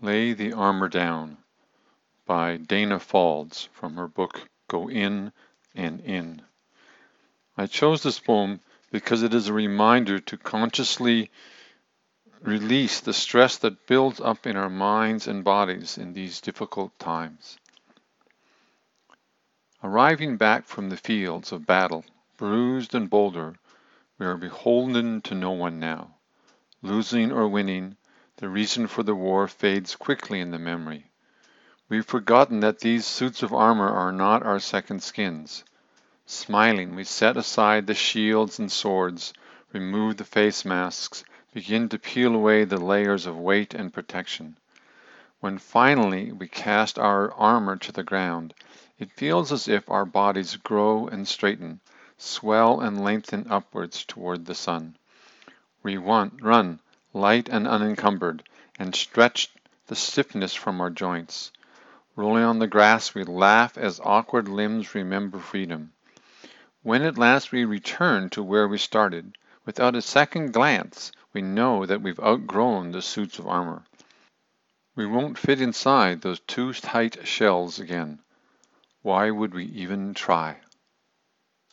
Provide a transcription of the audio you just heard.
Lay the Armor Down by Dana Faulds from her book Go In and In. I chose this poem because it is a reminder to consciously release the stress that builds up in our minds and bodies in these difficult times. Arriving back from the fields of battle, bruised and bolder, we are beholden to no one now. Losing or winning, the reason for the war fades quickly in the memory. We've forgotten that these suits of armor are not our second skins. Smiling, we set aside the shields and swords, remove the face masks, begin to peel away the layers of weight and protection. When finally we cast our armor to the ground, it feels as if our bodies grow and straighten, swell and lengthen upwards toward the sun. We run, light and unencumbered, and stretch the stiffness from our joints. Rolling on the grass, we laugh as awkward limbs remember freedom. When at last we return to where we started, without a second glance, we know that we've outgrown the suits of armor. We won't fit inside those too tight shells again. Why would we even try?